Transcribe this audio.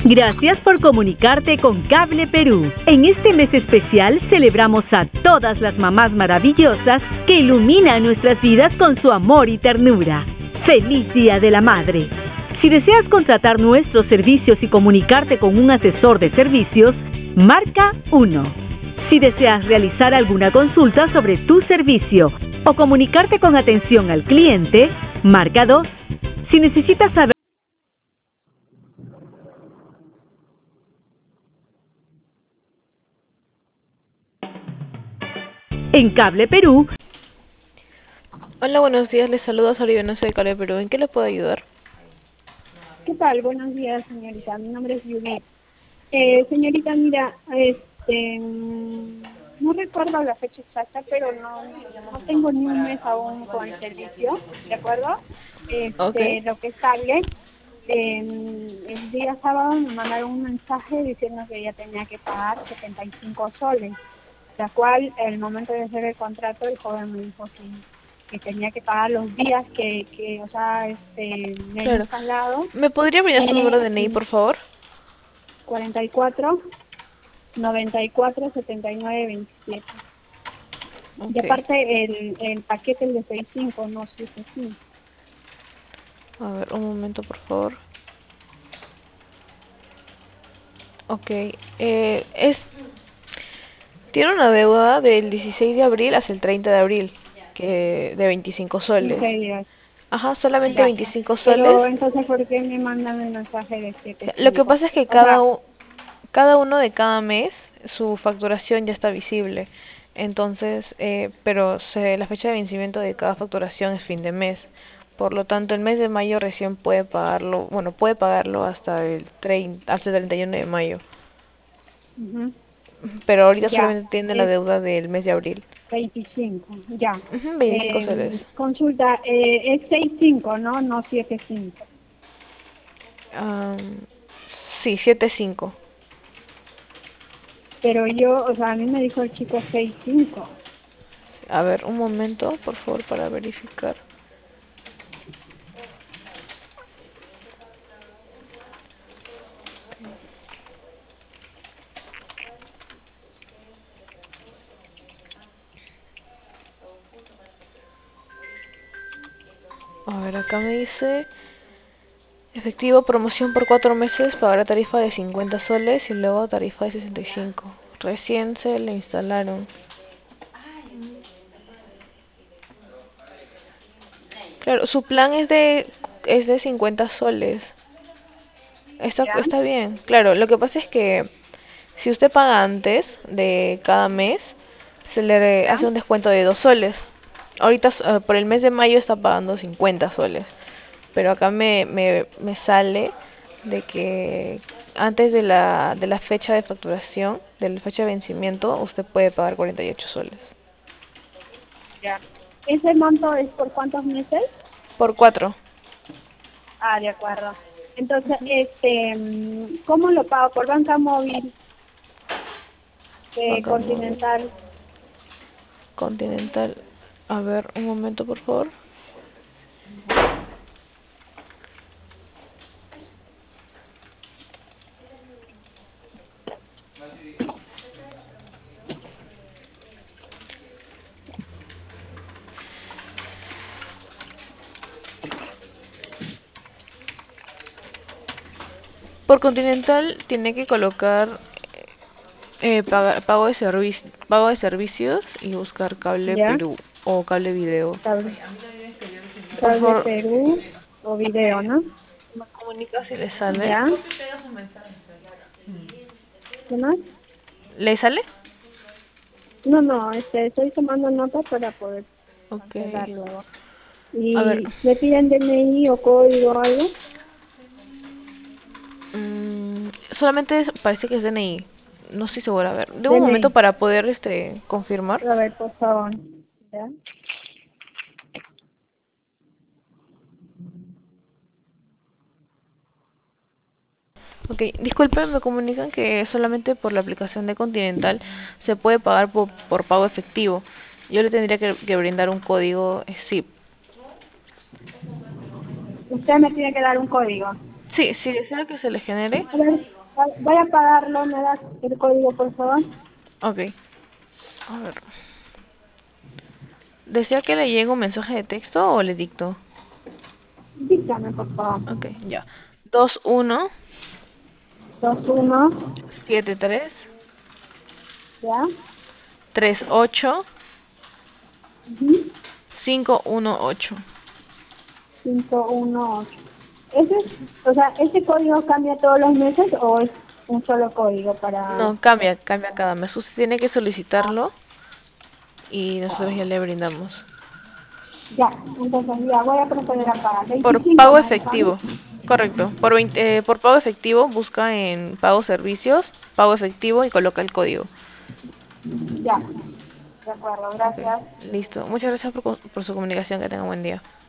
Gracias por comunicarte con Cable Perú. En este mes especial celebramos a todas las mamás maravillosas que iluminan nuestras vidas con su amor y ternura. ¡Feliz Día de la Madre! Si deseas contratar nuestros servicios y comunicarte con un asesor de servicios, marca 1. Si deseas realizar alguna consulta sobre tu servicio o comunicarte con atención al cliente, marca 2. Si necesitas saber en Cable Perú. Hola, buenos días. Les saluda Sari Venezuela de Cable Perú. ¿En qué le puedo ayudar? ¿Qué tal? Buenos días, señorita. Mi nombre es Judith. Señorita, mira, no recuerdo la fecha exacta, pero no tengo ni un mes aún con el servicio, ¿de acuerdo? Ok. Lo que es cable, el día sábado me mandaron un mensaje diciendo que ya tenía que pagar 75 soles, la cual, el momento de hacer el contrato, el joven me dijo que tenía que pagar los días o sea, me han Claro. instalado. ¿Me podría brindar su número de DNI, por favor? 44 94 79 27. Y Ok. aparte el paquete el de 65, no 75. A ver, un momento, por favor. Ok. Tiene una deuda del 16 de abril hasta el 30 de abril, de 25 soles. 15 días. Ajá, solamente Ya. 25 soles. Pero entonces, ¿por qué me mandan el mensaje de O sea, lo que 75? pasa es que O sea, cada uno de cada mes, su facturación ya está visible. Entonces, pero la fecha de vencimiento de cada facturación es fin de mes. Por lo tanto, el mes de mayo recién puede pagarlo, bueno, puede pagarlo hasta el 31 de mayo. ujú, Pero ahorita ya. solamente tiene la Es deuda del mes de abril. 25, ya. Ujú, 25 soles. Consulta, es 65, ¿no? No 75. Am, sí, 75. Pero yo, o sea, a mí me dijo el chico 65. A ver, un momento, por favor, para verificar. A ver, acá me dice efectivo promoción por 4 meses, pagará tarifa de 50 soles y luego tarifa de 65. Recién se le instalaron. Claro, su plan es de 50 soles. ¿Ya? Está bien. Claro, lo que pasa es que si usted paga antes de cada mes, se le ¿Ya? hace un descuento de 2 soles. Ahorita por el mes de mayo está pagando 50 soles. Pero acá me sale de que antes de la fecha de facturación, de la fecha de vencimiento, usted puede pagar 48 soles. Ya. ¿Ese monto es por cuántos meses? Por 4. Ah, de acuerdo. Entonces, ¿cómo lo pago? Por banca móvil de Banca móvil. Continental. Continental. A ver, un momento, por favor. Por Continental tiene que colocar pago de servicios y buscar cable ¿Ya? Perú o cable video. Cable, Por cable favor, Perú o video, ¿no? me comunica si le sale. ¿Ya? ¿Qué más? ¿Le sale? No, estoy tomando nota para poder Ok. cancelar luego. A ver. ¿Y le piden DNI o código o algo? Solamente parece que es DNI. No estoy segura. A ver, de un momento DNI. para poder confirmar. A ver, por favor. ¿Ya? Ok, disculpe, me comunican que solamente por la aplicación de Continental se puede pagar por pago efectivo. Yo le tendría que brindar un código SIP. Usted me tiene que dar un código. Sí, si desea que se le genere. A ver, voy a pagarlo, ¿me das el código, por favor? Ok. A ver. ¿Desea que le llegue un mensaje de texto o le dicto? Dígame, por favor. Ok, ya. 21 21, 73 ¿ya? 38 Ujú. 518. 518. O sea, ¿ese código cambia todos los meses o es un solo código para...? No, cambia cada mes. Usted tiene que solicitarlo y nosotros ya le brindamos. Ya, entonces ya voy a proceder a pagar. Por 25 pago me dijo, ¿no? efectivo. Correcto. Por pago efectivo, busca en pago servicios, pago efectivo y coloca el código. Ya, de acuerdo, Ok, gracias. listo. Muchas gracias por su comunicación. Que tenga un buen día.